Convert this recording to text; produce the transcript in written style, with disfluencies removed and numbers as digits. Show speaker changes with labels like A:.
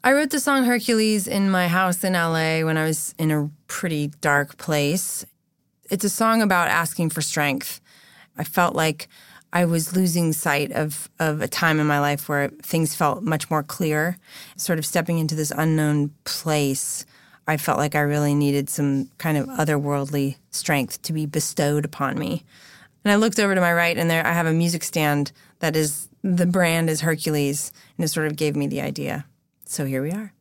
A: I wrote the song Hercules in my house in LA when I was in a pretty dark place. It's a song about asking for strength. I felt like I was losing sight of a time in my life where things felt much more clear. Sort of stepping into this unknown place, I felt like I really needed some kind of otherworldly strength to be bestowed upon me. And I looked over to my right, and there I have a music stand that is, the brand is Hercules, and it sort of gave me the idea. So here we are.